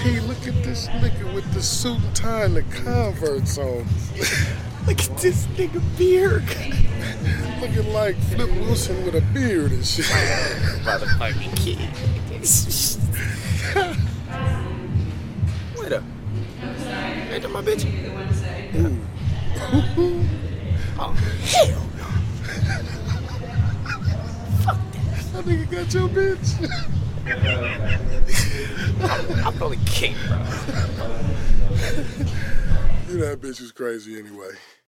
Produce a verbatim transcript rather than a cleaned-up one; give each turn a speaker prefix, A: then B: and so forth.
A: P, look at this nigga with the suit and tie and the Converse on.
B: Look at this nigga beard.
A: Looking like Flip Wilson with a beard and shit.
B: Motherfucking kid. Wait up. Ain't that my bitch?
A: Ooh.
B: Oh, hell no. Fuck that.
A: That nigga got your bitch.
B: I'm, I'm only king, bro.
A: You know that bitch is crazy anyway.